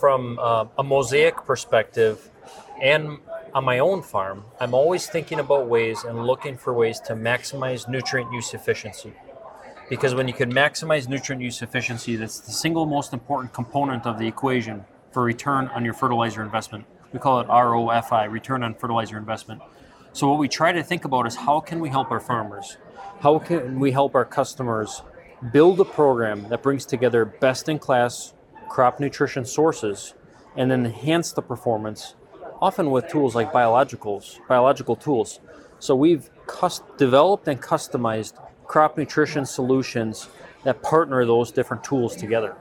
From a mosaic perspective and on my own farm, I'm always thinking about ways and looking for ways to maximize nutrient use efficiency. Because when you can maximize nutrient use efficiency, that's the single most important component of the equation for return on your fertilizer investment. We call it ROFI, return on fertilizer investment. So what we try to think about is how can we help our farmers? How can we help our customers build a program that brings together best-in-class crop nutrition sources and then enhance the performance, often with tools like biological tools. So we've developed and customized crop nutrition solutions that partner those different tools together.